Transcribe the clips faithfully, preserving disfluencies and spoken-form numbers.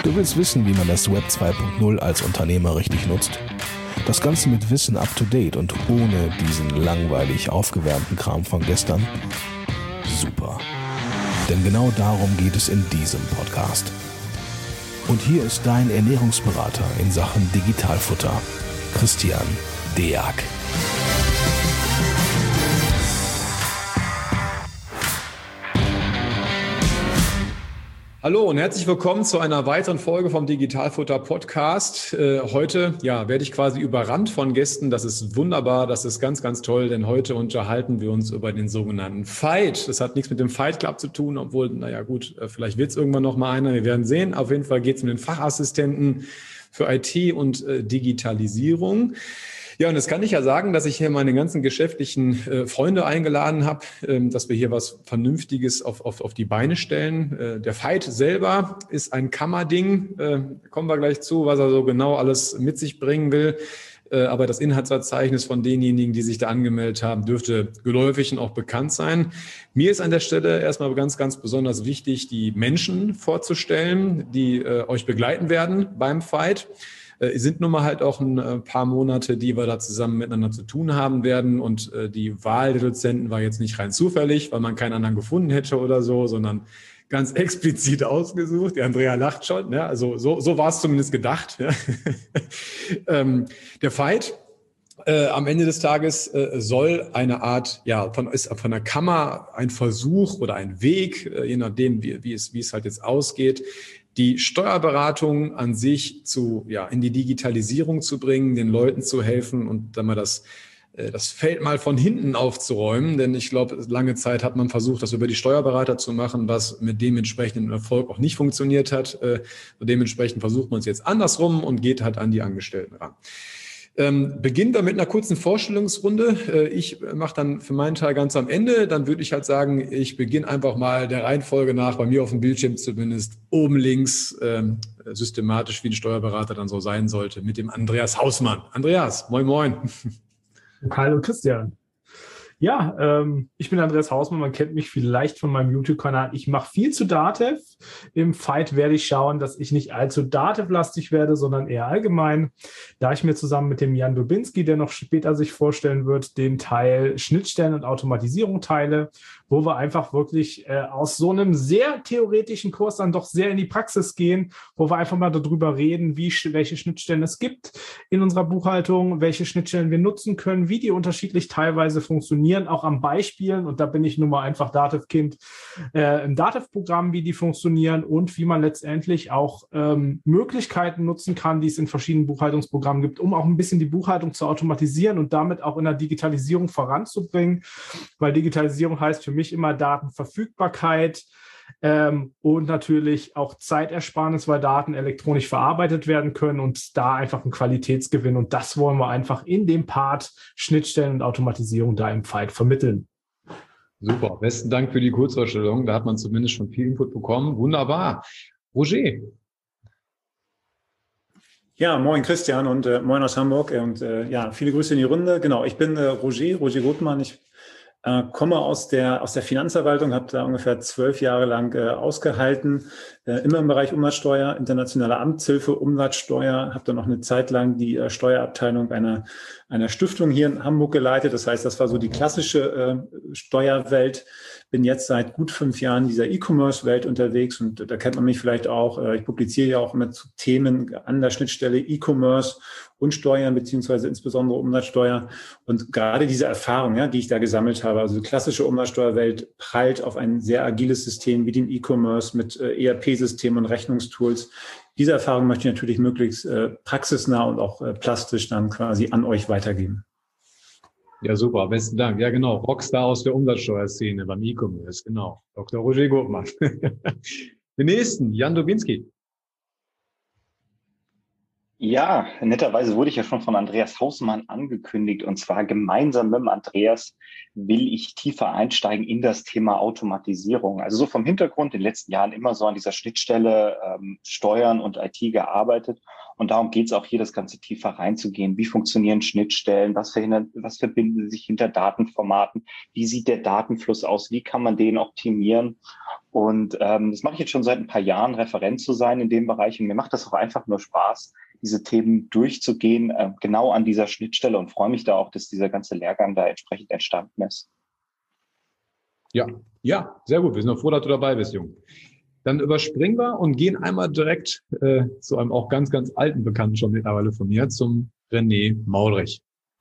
Du willst wissen, wie man das Web zwei Punkt null als Unternehmer richtig nutzt? Das Ganze mit Wissen up to date und ohne diesen langweilig aufgewärmten Kram von gestern? Super. Denn genau darum geht es in diesem Podcast. Und hier ist dein Ernährungsberater in Sachen Digitalfutter, Christian Deak. Hallo und herzlich willkommen zu einer weiteren Folge vom Digitalfutter Podcast. Äh, heute ja, werde ich quasi überrannt von Gästen. Das ist wunderbar, das ist ganz, ganz toll, denn heute unterhalten wir uns über den sogenannten Fight. Das hat nichts mit dem Fight Club zu tun, obwohl, naja gut, vielleicht wird es irgendwann noch mal einer, wir werden sehen. Auf jeden Fall geht es um den Fachassistenten für I T und äh, Digitalisierung. Ja, und jetzt kann ich ja sagen, dass ich hier meine ganzen geschäftlichen äh, Freunde eingeladen habe, ähm, dass wir hier was Vernünftiges auf, auf, auf die Beine stellen. Äh, der Fight selber ist ein Kammerding, äh, kommen wir gleich zu, was er so genau alles mit sich bringen will. Äh, aber das Inhaltsverzeichnis von denjenigen, die sich da angemeldet haben, dürfte geläufig und auch bekannt sein. Mir ist an der Stelle erstmal ganz, ganz besonders wichtig, die Menschen vorzustellen, die äh, euch begleiten werden beim Fight. Es sind nun mal halt auch ein paar Monate, die wir da zusammen miteinander zu tun haben werden. Und die Wahl der Dozenten war jetzt nicht rein zufällig, weil man keinen anderen gefunden hätte oder so, sondern ganz explizit ausgesucht. Die Andrea lacht schon. Ja, also so, so war es zumindest gedacht. Ja. ähm, der Fight äh, am Ende des Tages äh, soll eine Art, ja, von, ist von der Kammer ein Versuch oder ein Weg, äh, je nachdem, wie, wie, es, wie es halt jetzt ausgeht, die Steuerberatung an sich zu, ja, in die Digitalisierung zu bringen, den Leuten zu helfen und dann mal das, das Feld mal von hinten aufzuräumen. Denn ich glaube, lange Zeit hat man versucht, das über die Steuerberater zu machen, was mit dementsprechendem Erfolg auch nicht funktioniert hat. Und dementsprechend versucht man es jetzt andersrum und geht halt an die Angestellten ran. Ähm, beginnt dann mit einer kurzen Vorstellungsrunde. Äh, ich mache dann für meinen Teil ganz am Ende. Dann würde ich halt sagen, ich beginne einfach mal der Reihenfolge nach, bei mir auf dem Bildschirm zumindest, oben links, ähm, systematisch, wie ein Steuerberater dann so sein sollte, mit dem Andreas Hausmann. Andreas, moin moin. Hallo Christian. Ja, ähm, ich bin Andreas Hausmann, man kennt mich vielleicht von meinem YouTube-Kanal. Ich mache viel zu Datev. Im Fight werde ich schauen, dass ich nicht allzu Datev-lastig werde, sondern eher allgemein. Da ich mir zusammen mit dem Jan Dubinski, der noch später sich vorstellen wird, den Teil Schnittstellen und Automatisierung teile, wo wir einfach wirklich äh, aus so einem sehr theoretischen Kurs dann doch sehr in die Praxis gehen, wo wir einfach mal darüber reden, wie, welche Schnittstellen es gibt in unserer Buchhaltung, welche Schnittstellen wir nutzen können, wie die unterschiedlich teilweise funktionieren, auch am Beispielen, und da bin ich nun mal einfach Datev-Kind, äh, im Datev-Programm, wie die funktionieren und wie man letztendlich auch ähm, Möglichkeiten nutzen kann, die es in verschiedenen Buchhaltungsprogrammen gibt, um auch ein bisschen die Buchhaltung zu automatisieren und damit auch in der Digitalisierung voranzubringen, weil Digitalisierung heißt für mich immer Datenverfügbarkeit, Ähm, und natürlich auch Zeitersparnis, weil Daten elektronisch verarbeitet werden können und da einfach ein Qualitätsgewinn. Und das wollen wir einfach in dem Part Schnittstellen und Automatisierung da im Fight vermitteln. Super, besten Dank für die Kurzvorstellung. Da hat man zumindest schon viel Input bekommen. Wunderbar. Roger. Ja, moin Christian und äh, moin aus Hamburg und äh, ja, viele Grüße in die Runde. Genau, ich bin äh, Roger, Roger Gutmann. Ich Äh, komme aus der aus der Finanzverwaltung, habe da ungefähr zwölf Jahre lang äh, ausgehalten, äh, immer im Bereich Umsatzsteuer, internationale Amtshilfe, Umsatzsteuer, habe dann noch eine Zeit lang die äh, Steuerabteilung einer einer Stiftung hier in Hamburg geleitet. Das heißt, das war so die klassische äh, Steuerwelt. Bin jetzt seit gut fünf Jahren in dieser E-Commerce-Welt unterwegs und äh, da kennt man mich vielleicht auch. Äh, ich publiziere ja auch immer zu Themen an der Schnittstelle E-Commerce und Steuern, beziehungsweise insbesondere Umsatzsteuer. Und gerade diese Erfahrung, ja, die ich da gesammelt habe, also die klassische Umsatzsteuerwelt prallt auf ein sehr agiles System wie den E-Commerce mit äh, E R P-Systemen und Rechnungstools. Diese Erfahrung möchte ich natürlich möglichst äh, praxisnah und auch äh, plastisch dann quasi an euch weitergeben. Ja, super, besten Dank. Ja, genau, Rockstar aus der Umsatzsteuerszene beim E-Commerce, genau. Doktor Roger Gutmann. Den nächsten, Jan Dubinski. Ja, netterweise wurde ich ja schon von Andreas Hausmann angekündigt, und zwar gemeinsam mit dem Andreas will ich tiefer einsteigen in das Thema Automatisierung. Also so vom Hintergrund in den letzten Jahren immer so an dieser Schnittstelle ähm, Steuern und I T gearbeitet, und darum geht es auch hier, das Ganze tiefer reinzugehen. Wie funktionieren Schnittstellen? Was, verhindern, was verbinden sich hinter Datenformaten? Wie sieht der Datenfluss aus? Wie kann man den optimieren? Und ähm, das mache ich jetzt schon seit ein paar Jahren, Referent zu sein in dem Bereich. Und mir macht das auch einfach nur Spaß, diese Themen durchzugehen, äh, genau an dieser Schnittstelle, und freue mich da auch, dass dieser ganze Lehrgang da entsprechend entstanden ist. Ja, ja, sehr gut. Wir sind noch froh, dass du dabei bist, Jung. Dann überspringen wir und gehen einmal direkt äh, zu einem auch ganz, ganz alten Bekannten schon mittlerweile von mir, zum René Maudrich.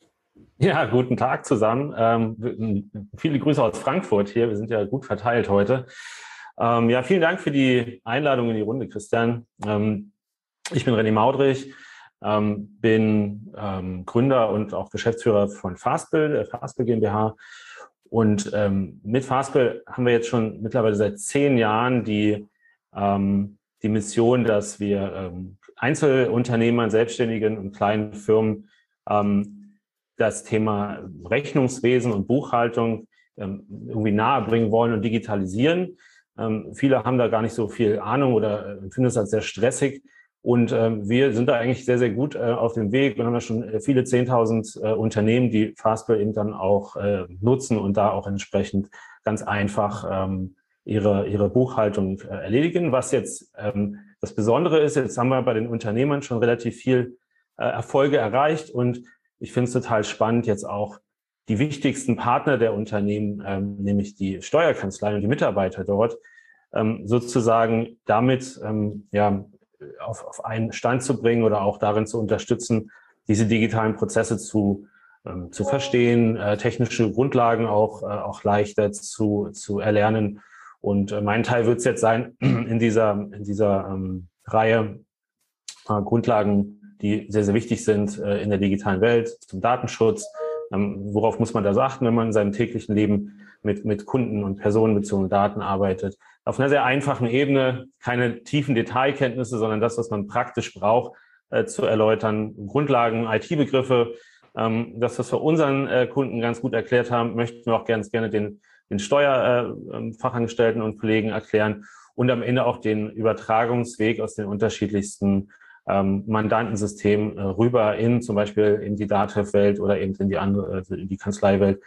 Ja, guten Tag zusammen. Ähm, viele Grüße aus Frankfurt hier. Wir sind ja gut verteilt heute. Ähm, ja, vielen Dank für die Einladung in die Runde, Christian. Ähm, ich bin René Maudrich, ähm, bin ähm, Gründer und auch Geschäftsführer von Fastbill, der Fastbill GmbH. Und ähm, mit Fastbill haben wir jetzt schon mittlerweile seit zehn Jahren die, ähm, die Mission, dass wir ähm, Einzelunternehmern, Selbstständigen und kleinen Firmen ähm, das Thema Rechnungswesen und Buchhaltung ähm, irgendwie nahebringen wollen und digitalisieren. Ähm, viele haben da gar nicht so viel Ahnung oder äh, finden es als sehr stressig. Und ähm, wir sind da eigentlich sehr, sehr gut äh, auf dem Weg und haben ja schon viele zehntausend äh, Unternehmen, die Fastbill eben dann auch äh, nutzen und da auch entsprechend ganz einfach ähm, ihre, ihre Buchhaltung äh, erledigen. Was jetzt ähm, das Besondere ist, jetzt haben wir bei den Unternehmern schon relativ viel äh, Erfolge erreicht, und ich finde es total spannend, jetzt auch die wichtigsten Partner der Unternehmen, ähm, nämlich die Steuerkanzleien und die Mitarbeiter dort, ähm, sozusagen damit ähm, ja auf, auf einen Stand zu bringen oder auch darin zu unterstützen, diese digitalen Prozesse zu, ähm, zu verstehen, äh, technische Grundlagen auch, äh, auch leichter zu, zu erlernen. Und äh, mein Teil wird es jetzt sein, in dieser, in dieser ähm, Reihe äh, Grundlagen, die sehr, sehr wichtig sind äh, in der digitalen Welt, zum Datenschutz. Ähm, worauf muss man da so achten, wenn man in seinem täglichen Leben mit, mit Kunden- und personenbezogenen Daten arbeitet? Auf einer sehr einfachen Ebene, keine tiefen Detailkenntnisse, sondern das, was man praktisch braucht, äh, zu erläutern. Grundlagen, I T-Begriffe, ähm, das, was wir unseren äh, Kunden ganz gut erklärt haben, möchten wir auch ganz gerne den, den Steuerfachangestellten äh, und Kollegen erklären, und am Ende auch den Übertragungsweg aus den unterschiedlichsten ähm, Mandantensystemen äh, rüber in zum Beispiel in die Datev-Welt oder eben in die andere, also in die Kanzleiwelt.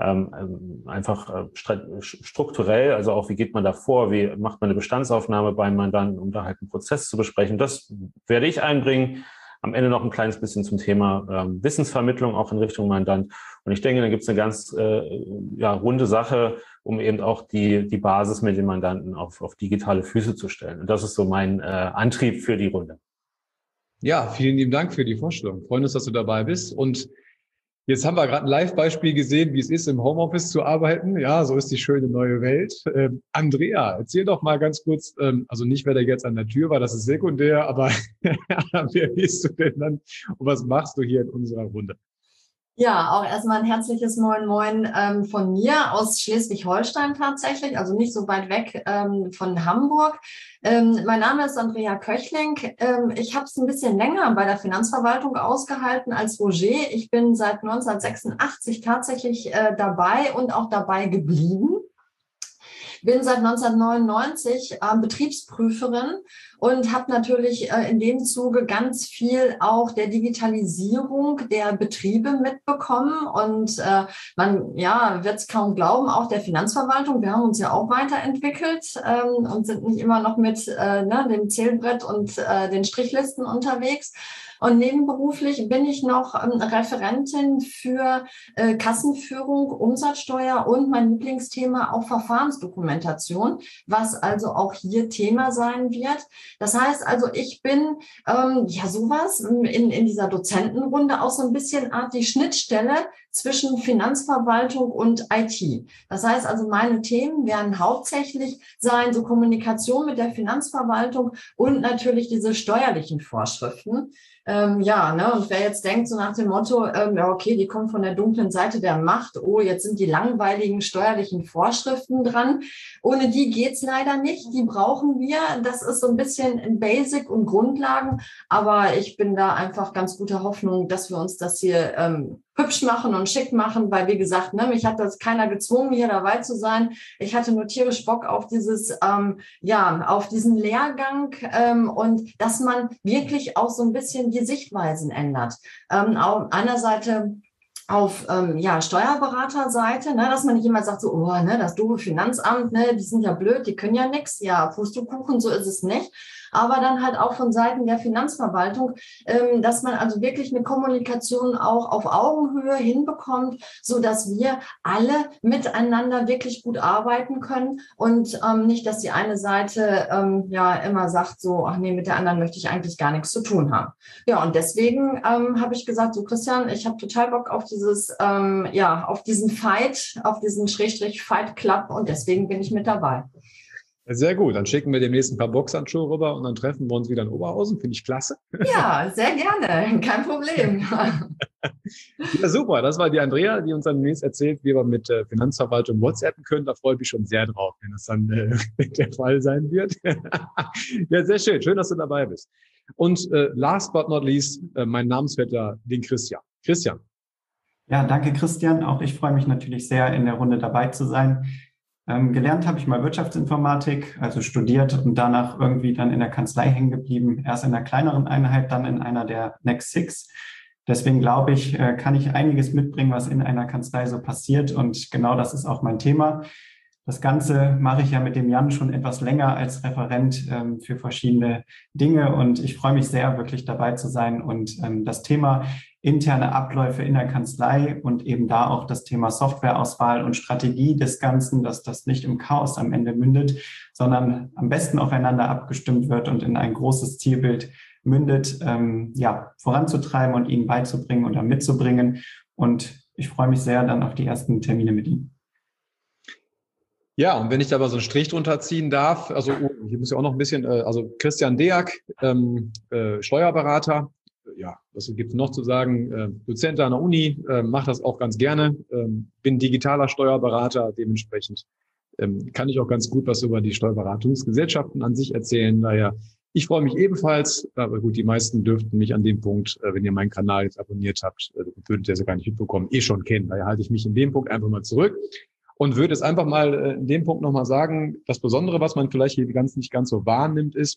Ähm, einfach äh, strukturell, also auch wie geht man da vor, wie macht man eine Bestandsaufnahme beim Mandanten, um da halt einen Prozess zu besprechen. Das werde ich einbringen. Am Ende noch ein kleines bisschen zum Thema ähm, Wissensvermittlung, auch in Richtung Mandant. Und ich denke, da gibt es eine ganz äh, ja, runde Sache, um eben auch die, die Basis mit den Mandanten auf, auf digitale Füße zu stellen. Und das ist so mein äh, Antrieb für die Runde. Ja, vielen lieben Dank für die Vorstellung. Freuen uns, dass du dabei bist. Und jetzt haben wir gerade ein Live-Beispiel gesehen, wie es ist, im Homeoffice zu arbeiten. Ja, so ist die schöne neue Welt. Ähm, Andrea, erzähl doch mal ganz kurz, ähm, also nicht, wer da jetzt an der Tür war, das ist sekundär, aber wer bist du denn dann und was machst du hier in unserer Runde? Ja, auch erstmal ein herzliches Moin Moin ähm, von mir aus Schleswig-Holstein tatsächlich, also nicht so weit weg ähm, von Hamburg. Ähm, mein Name ist Andrea Köchling. Ähm, ich habe es ein bisschen länger bei der Finanzverwaltung ausgehalten als Roger. Ich bin seit neunzehnhundertsechsundachtzig tatsächlich äh, dabei und auch dabei geblieben. Bin seit neunzehnhundertneunundneunzig äh, Betriebsprüferin und habe natürlich äh, in dem Zuge ganz viel auch der Digitalisierung der Betriebe mitbekommen. Und äh, man ja wird es kaum glauben, auch der Finanzverwaltung. Wir haben uns ja auch weiterentwickelt ähm, und sind nicht immer noch mit äh, ne, dem Zählbrett und äh, den Strichlisten unterwegs. Und nebenberuflich bin ich noch ähm, Referentin für äh, Kassenführung, Umsatzsteuer und mein Lieblingsthema auch Verfahrensdokumentation, was also auch hier Thema sein wird. Das heißt also, ich bin ähm, ja sowas in, in dieser Dozentenrunde auch so ein bisschen Art die Schnittstelle zwischen Finanzverwaltung und I T. Das heißt also, meine Themen werden hauptsächlich sein, so Kommunikation mit der Finanzverwaltung und natürlich diese steuerlichen Vorschriften. Ähm, ja, ne, und wer jetzt denkt, so nach dem Motto, ähm, ja, okay, die kommen von der dunklen Seite der Macht, oh, jetzt sind die langweiligen steuerlichen Vorschriften dran. Ohne die geht's leider nicht. Die brauchen wir. Das ist so ein bisschen Basic und Grundlagen. Aber ich bin da einfach ganz guter Hoffnung, dass wir uns das hier ähm, hübsch machen und schick machen, weil, wie gesagt, ne, mich hat das keiner gezwungen, hier dabei zu sein. Ich hatte nur tierisch Bock auf dieses, ähm, ja, auf diesen Lehrgang ähm, und dass man wirklich auch so ein bisschen die Sichtweisen ändert. Ähm, auf einer Seite auf ähm, ja, Steuerberaterseite, ne, dass man nicht immer sagt, so, oh, ne, das doofe Finanzamt, ne, die sind ja blöd, die können ja nichts. Ja, Pustekuchen, so ist es nicht. Aber dann halt auch von Seiten der Finanzverwaltung, ähm, dass man also wirklich eine Kommunikation auch auf Augenhöhe hinbekommt, so dass wir alle miteinander wirklich gut arbeiten können und ähm, nicht, dass die eine Seite ähm, ja immer sagt, so, ach nee, mit der anderen möchte ich eigentlich gar nichts zu tun haben. Ja, und deswegen ähm, habe ich gesagt, so Christian, ich habe total Bock auf dieses, ähm, ja, auf diesen Fight, auf diesen Schrägstrich Fight Club und deswegen bin ich mit dabei. Sehr gut, dann schicken wir demnächst ein paar Boxhandschuhe rüber und dann treffen wir uns wieder in Oberhausen. Finde ich klasse. Ja, sehr gerne, kein Problem. Ja, super, das war die Andrea, die uns dann demnächst erzählt, wie wir mit äh, Finanzverwaltung WhatsAppen können. Da freue ich mich schon sehr drauf, wenn das dann äh, der Fall sein wird. Ja, sehr schön, schön, dass du dabei bist. Und äh, last but not least, äh, mein Namensvetter, den Christian. Christian. Ja, danke Christian. Auch ich freue mich natürlich sehr, in der Runde dabei zu sein. Ähm, gelernt habe ich mal Wirtschaftsinformatik, also studiert und danach irgendwie dann in der Kanzlei hängen geblieben. Erst in einer kleineren Einheit, dann in einer der Next Six. Deswegen glaube ich, äh, kann ich einiges mitbringen, was in einer Kanzlei so passiert. Und genau das ist auch mein Thema. Das Ganze mache ich ja mit dem Jan schon etwas länger als Referent ähm, für verschiedene Dinge. Und ich freue mich sehr, wirklich dabei zu sein und ähm, das Thema interne Abläufe in der Kanzlei und eben da auch das Thema Softwareauswahl und Strategie des Ganzen, dass das nicht im Chaos am Ende mündet, sondern am besten aufeinander abgestimmt wird und in ein großes Zielbild mündet, ähm, ja, voranzutreiben und Ihnen beizubringen oder mitzubringen. Und ich freue mich sehr dann auf die ersten Termine mit Ihnen. Ja, und wenn ich da mal so einen Strich drunter ziehen darf, also oh, hier muss ja auch noch ein bisschen, äh, also Christian Deak, ähm, äh, Steuerberater, ja, was gibt es noch zu sagen? Äh, Dozent an der Uni, äh, mache das auch ganz gerne, ähm, bin digitaler Steuerberater, dementsprechend ähm, kann ich auch ganz gut was über die Steuerberatungsgesellschaften an sich erzählen. Daher, ich freue mich ebenfalls, aber gut, die meisten dürften mich an dem Punkt, äh, wenn ihr meinen Kanal jetzt abonniert habt, äh, würdet ihr es ja gar nicht mitbekommen, eh schon kennen. Daher halte ich mich in dem Punkt einfach mal zurück und würde es einfach mal äh, in dem Punkt nochmal sagen, das Besondere, was man vielleicht hier ganz nicht ganz so wahrnimmt, ist,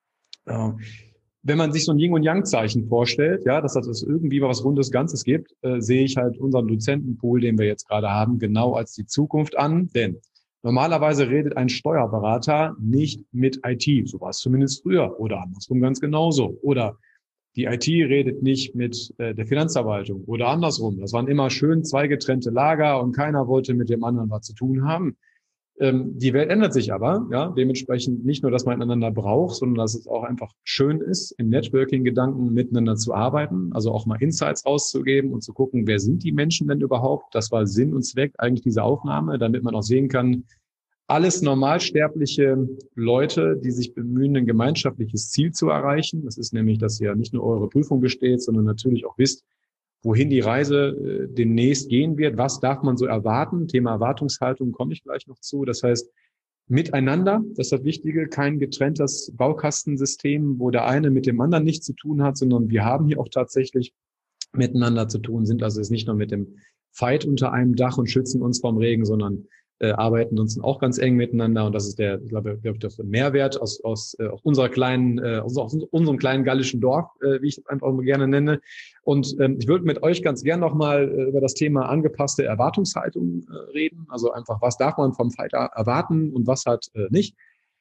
äh, wenn man sich so ein Yin- und Yang-Zeichen vorstellt, ja, dass das irgendwie was Rundes Ganzes gibt, äh, sehe ich halt unseren Dozentenpool, den wir jetzt gerade haben, genau als die Zukunft an. Denn normalerweise redet ein Steuerberater nicht mit I T. So war es zumindest früher oder andersrum ganz genauso. Oder die I T redet nicht mit äh, der Finanzverwaltung oder andersrum. Das waren immer schön zwei getrennte Lager und keiner wollte mit dem anderen was zu tun haben. Ähm, die Welt ändert sich aber, ja, dementsprechend nicht nur, dass man einander braucht, sondern dass es auch einfach schön ist, im Networking-Gedanken miteinander zu arbeiten, also auch mal Insights rauszugeben und zu gucken, wer sind die Menschen denn überhaupt? Das war Sinn und Zweck eigentlich dieser Aufnahme, damit man auch sehen kann, alles normalsterbliche Leute, die sich bemühen, ein gemeinschaftliches Ziel zu erreichen. Das ist nämlich, dass ihr nicht nur eure Prüfung besteht, sondern natürlich auch wisst, wohin die Reise äh, demnächst gehen wird. Was darf man so erwarten? Thema Erwartungshaltung komme ich gleich noch zu. Das heißt, miteinander, das ist das Wichtige, kein getrenntes Baukastensystem, wo der eine mit dem anderen nichts zu tun hat, sondern wir haben hier auch tatsächlich miteinander zu tun, sind also jetzt nicht nur mit dem Fight unter einem Dach und schützen uns vom Regen, sondern äh, arbeiten uns auch ganz eng miteinander. Und das ist der, ich glaube, glaube der Mehrwert aus, aus, äh, aus unserer kleinen, äh, aus, aus unserem kleinen gallischen Dorf, äh, wie ich das einfach gerne nenne. Und ähm, ich würde mit euch ganz gern nochmal äh, über das Thema angepasste Erwartungshaltung äh, reden. Also einfach, was darf man vom Fighter erwarten und was halt äh, nicht.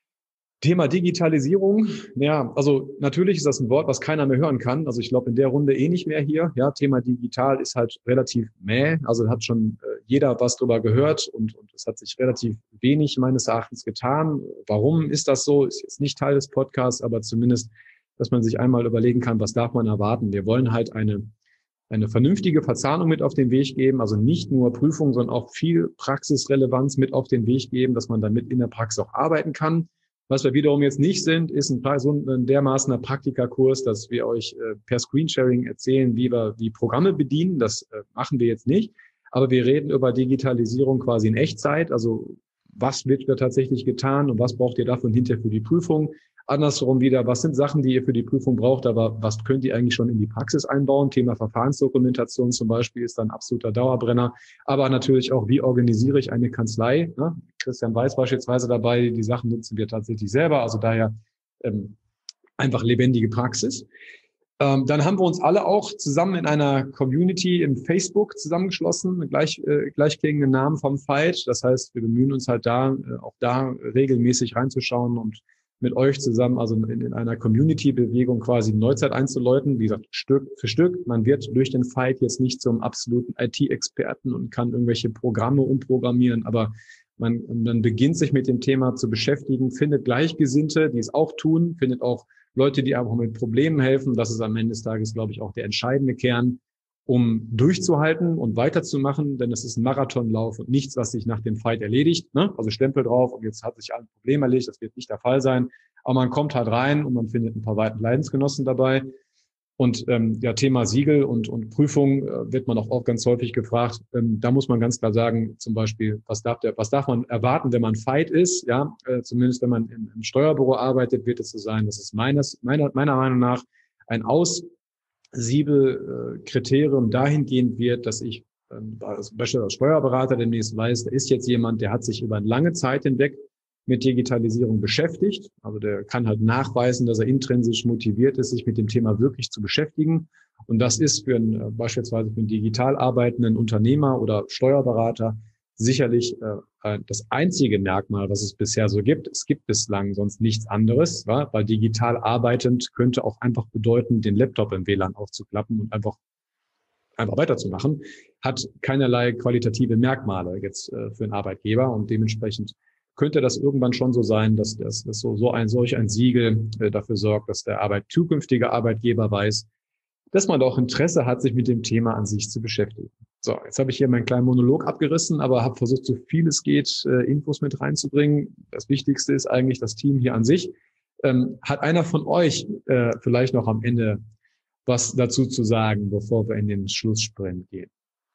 Thema Digitalisierung, ja, also natürlich ist das ein Wort, was keiner mehr hören kann. Also ich glaube in der Runde eh nicht mehr hier. Ja, Thema digital ist halt relativ mäh. Also hat schon äh, jeder was drüber gehört und, und es hat sich relativ wenig meines Erachtens getan. Warum ist das so? Ist jetzt nicht Teil des Podcasts, aber zumindest, dass man sich einmal überlegen kann, was darf man erwarten. Wir wollen halt eine eine vernünftige Verzahnung mit auf den Weg geben, also nicht nur Prüfung, sondern auch viel Praxisrelevanz mit auf den Weg geben, dass man damit in der Praxis auch arbeiten kann. Was wir wiederum jetzt nicht sind, ist ein, so ein dermaßener Praktikakurs, dass wir euch äh, per Screensharing erzählen, wie wir wie Programme bedienen. Das äh, machen wir jetzt nicht. Aber wir reden über Digitalisierung quasi in Echtzeit. Also was wird da tatsächlich getan und was braucht ihr davon hinterher für die Prüfung? Andersrum wieder, was sind Sachen, die ihr für die Prüfung braucht, aber was könnt ihr eigentlich schon in die Praxis einbauen? Thema Verfahrensdokumentation zum Beispiel ist dann ein absoluter Dauerbrenner. Aber natürlich auch, wie organisiere ich eine Kanzlei? Ne? Christian Weiß beispielsweise dabei, die Sachen nutzen wir tatsächlich selber. Also daher ähm, einfach lebendige Praxis. Ähm, dann haben wir uns alle auch zusammen in einer Community im Facebook zusammengeschlossen, gleich, äh, gleichklingenden Namen vom Fight. Das heißt, wir bemühen uns halt da, äh, auch da regelmäßig reinzuschauen und mit euch zusammen, also in, in einer Community-Bewegung quasi die Neuzeit einzuläuten. Wie gesagt, Stück für Stück. Man wird durch den Fight jetzt nicht zum absoluten I T-Experten und kann irgendwelche Programme umprogrammieren, aber man, man beginnt sich mit dem Thema zu beschäftigen, findet Gleichgesinnte, die es auch tun, findet auch Leute, die einfach mit Problemen helfen. Das ist am Ende des Tages, glaube ich, auch der entscheidende Kern, um durchzuhalten und weiterzumachen, denn es ist ein Marathonlauf und nichts, was sich nach dem Fight erledigt. Ne? Also Stempel drauf und jetzt hat sich ein Problem erledigt, das wird nicht der Fall sein. Aber man kommt halt rein und man findet ein paar Leidensgenossen dabei. Und ähm, ja, Thema Siegel und, und Prüfung äh, wird man auch, auch ganz häufig gefragt. Ähm, da muss man ganz klar sagen, zum Beispiel, was darf der, was darf man erwarten, wenn man Fight ist? Ja, äh, zumindest wenn man im, im Steuerbüro arbeitet, wird es so sein, dass es meines, meiner, meiner Meinung nach ein Aussiebelkriterium dahingehend wird, dass ich ähm, als beispielsweise als Steuerberater demnächst weiß, da ist jetzt jemand, der hat sich über eine lange Zeit hinweg mit Digitalisierung beschäftigt. Also der kann halt nachweisen, dass er intrinsisch motiviert ist, sich mit dem Thema wirklich zu beschäftigen. Und das ist für einen, beispielsweise für einen digital arbeitenden Unternehmer oder Steuerberater sicherlich äh, das einzige Merkmal, was es bisher so gibt. Es gibt bislang sonst nichts anderes, ja? Weil digital arbeitend könnte auch einfach bedeuten, den Laptop im W L A N aufzuklappen und einfach einfach weiterzumachen, hat keinerlei qualitative Merkmale jetzt äh, für einen Arbeitgeber und dementsprechend könnte das irgendwann schon so sein, dass das dass so, so ein solch ein Siegel äh, dafür sorgt, dass der Arbeit, zukünftige Arbeitgeber weiß, dass man doch Interesse hat, sich mit dem Thema an sich zu beschäftigen. So, jetzt habe ich hier meinen kleinen Monolog abgerissen, aber habe versucht, so viel es geht, äh, Infos mit reinzubringen. Das Wichtigste ist eigentlich das Team hier an sich. Ähm, hat einer von euch äh, vielleicht noch am Ende was dazu zu sagen, bevor wir in den Schlusssprint gehen?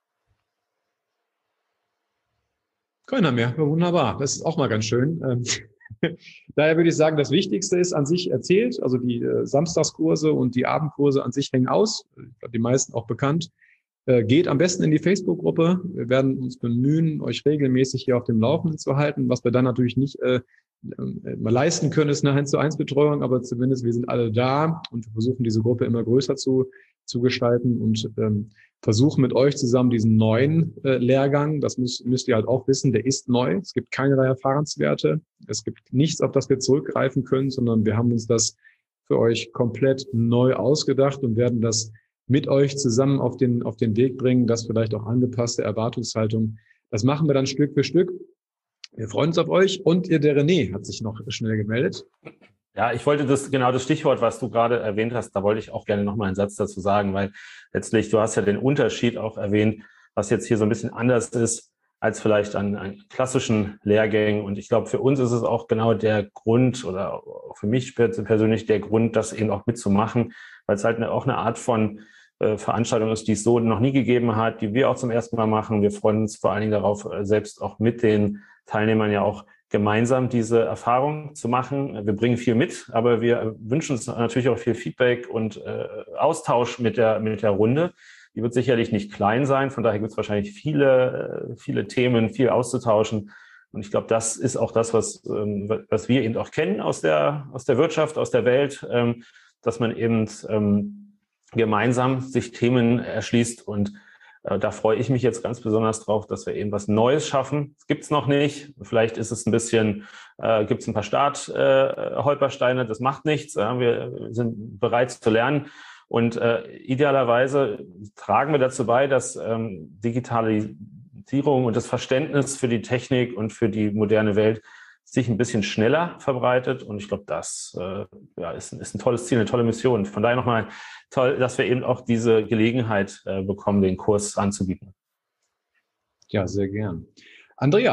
Keiner mehr. Wunderbar. Das ist auch mal ganz schön. Daher würde ich sagen, das Wichtigste ist an sich erzählt. Also die äh, Samstagskurse und die Abendkurse an sich hängen aus. Ich glaube, die meisten auch bekannt. Äh, geht am besten in die Facebook-Gruppe. Wir werden uns bemühen, euch regelmäßig hier auf dem Laufenden zu halten. Was wir dann natürlich nicht äh, äh, mal leisten können, ist eine eins zu eins Betreuung, aber zumindest wir sind alle da und wir versuchen diese Gruppe immer größer zu, zu gestalten und ähm, versuchen mit euch zusammen diesen neuen äh, Lehrgang, das müsst, müsst ihr halt auch wissen, der ist neu. Es gibt keinerlei Erfahrenswerte. Es gibt nichts, auf das wir zurückgreifen können, sondern wir haben uns das für euch komplett neu ausgedacht und werden das mit euch zusammen auf den, auf den Weg bringen, das vielleicht auch angepasste Erwartungshaltung. Das machen wir dann Stück für Stück. Wir freuen uns auf euch und ihr, der René, hat sich noch schnell gemeldet. Ja, ich wollte das, genau das Stichwort, was du gerade erwähnt hast, da wollte ich auch gerne nochmal einen Satz dazu sagen, weil letztlich, du hast ja den Unterschied auch erwähnt, was jetzt hier so ein bisschen anders ist als vielleicht an, an klassischen Lehrgängen. Und ich glaube, für uns ist es auch genau der Grund oder auch für mich persönlich der Grund, das eben auch mitzumachen, weil es halt eine, auch eine Art von äh, Veranstaltung ist, die es so noch nie gegeben hat, die wir auch zum ersten Mal machen. Wir freuen uns vor allen Dingen darauf, selbst auch mit den Teilnehmern ja auch gemeinsam diese Erfahrung zu machen. Wir bringen viel mit, aber wir wünschen uns natürlich auch viel Feedback und äh, Austausch mit der, mit der Runde. Die wird sicherlich nicht klein sein, von daher gibt es wahrscheinlich viele, viele Themen, viel auszutauschen. Und ich glaube, das ist auch das, was, ähm, was wir eben auch kennen aus der, aus der Wirtschaft, aus der Welt, ähm, dass man eben ähm, gemeinsam sich Themen erschließt und da freue ich mich jetzt ganz besonders drauf, dass wir eben was Neues schaffen. Das gibt's noch nicht. Vielleicht ist es ein bisschen, äh, gibt es ein paar Startholpersteine, äh, das macht nichts. Ja, wir sind bereit zu lernen. Und äh, idealerweise tragen wir dazu bei, dass ähm, Digitalisierung und das Verständnis für die Technik und für die moderne Welt sich ein bisschen schneller verbreitet. Und ich glaube, das äh, ja, ist, ist ein tolles Ziel, eine tolle Mission. Von daher nochmal toll, dass wir eben auch diese Gelegenheit äh, bekommen, den Kurs anzubieten. Ja, sehr gern. Andrea,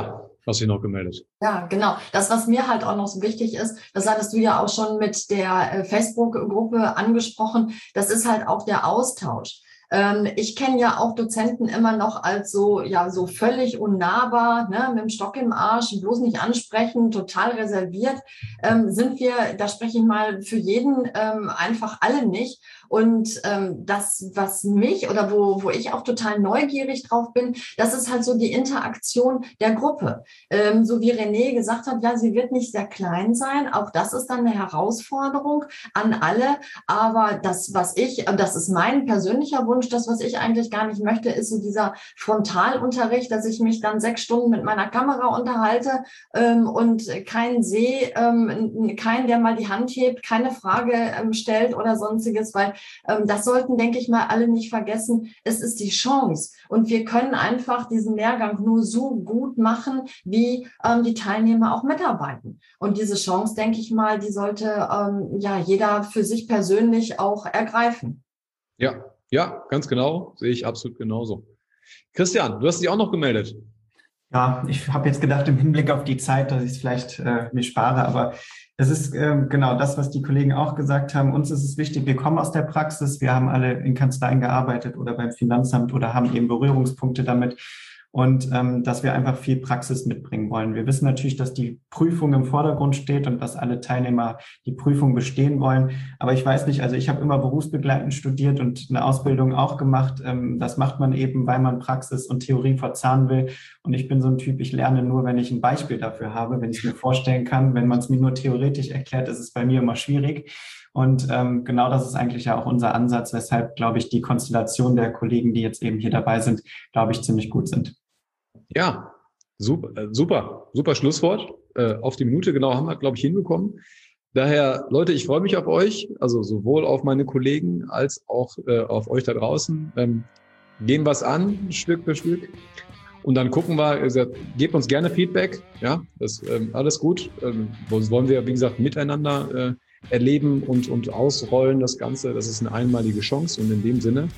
Hast dich noch gemeldet? Ja, genau. Das, was mir halt auch noch so wichtig ist, das hattest du ja auch schon mit der Facebook-Gruppe angesprochen, das ist halt auch der Austausch. Ich kenne ja auch Dozenten immer noch als so, ja, so völlig unnahbar, ne, mit dem Stock im Arsch, bloß nicht ansprechen, total reserviert. Ähm, sind wir, da spreche ich mal für jeden, ähm, einfach alle nicht. Und ähm, das, was mich oder wo, wo ich auch total neugierig drauf bin, das ist halt so die Interaktion der Gruppe. Ähm, so wie René gesagt hat, ja, sie wird nicht sehr klein sein. Auch das ist dann eine Herausforderung an alle. Aber das, was ich, das ist mein persönlicher Wunsch, das, was ich eigentlich gar nicht möchte, ist so dieser Frontalunterricht, dass ich mich dann sechs Stunden mit meiner Kamera unterhalte ähm, und keinen sehe, ähm, keinen, der mal die Hand hebt, keine Frage ähm, stellt oder sonstiges, weil ähm, das sollten, denke ich mal, alle nicht vergessen. Es ist die Chance und wir können einfach diesen Lehrgang nur so gut machen, wie ähm, die Teilnehmer auch mitarbeiten. Und diese Chance, denke ich mal, die sollte ähm, ja jeder für sich persönlich auch ergreifen. Ja, ja, ganz genau. Sehe ich absolut genauso. Christian, du hast dich auch noch gemeldet. Ja, ich habe jetzt gedacht, im Hinblick auf die Zeit, dass ich es vielleicht äh, mir spare, aber es ist äh, genau das, was die Kollegen auch gesagt haben. Uns ist es wichtig, wir kommen aus der Praxis, wir haben alle in Kanzleien gearbeitet oder beim Finanzamt oder haben eben Berührungspunkte damit. Und ähm, dass wir einfach viel Praxis mitbringen wollen. Wir wissen natürlich, dass die Prüfung im Vordergrund steht und dass alle Teilnehmer die Prüfung bestehen wollen. Aber ich weiß nicht, also ich habe immer berufsbegleitend studiert und eine Ausbildung auch gemacht. Ähm, das macht man eben, weil man Praxis und Theorie verzahnen will. Und ich bin so ein Typ, ich lerne nur, wenn ich ein Beispiel dafür habe, wenn ich es mir vorstellen kann. Wenn man es mir nur theoretisch erklärt, ist es bei mir immer schwierig. Und ähm, genau das ist eigentlich ja auch unser Ansatz, weshalb, glaube ich, die Konstellation der Kollegen, die jetzt eben hier dabei sind, glaube ich, ziemlich gut sind. Ja, super, super, super Schlusswort. Äh, auf die Minute genau haben wir, glaube ich, hinbekommen. Daher, Leute, ich freue mich auf euch, also sowohl auf meine Kollegen als auch äh, auf euch da draußen. Ähm, gehen wir es an, Stück für Stück. Und dann gucken wir, also, gebt uns gerne Feedback. Ja, das ähm, alles gut. Ähm, das wollen wir, wie gesagt, miteinander äh, erleben und, und ausrollen das Ganze. Das ist eine einmalige Chance und in dem Sinne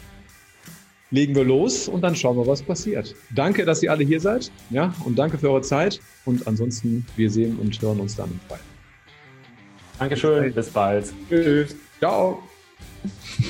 legen wir los und dann schauen wir, was passiert. Danke, dass ihr alle hier seid, ja, und danke für eure Zeit und ansonsten, wir sehen und hören uns dann im Freitag. Dankeschön, bis bald. Tschüss. Ciao.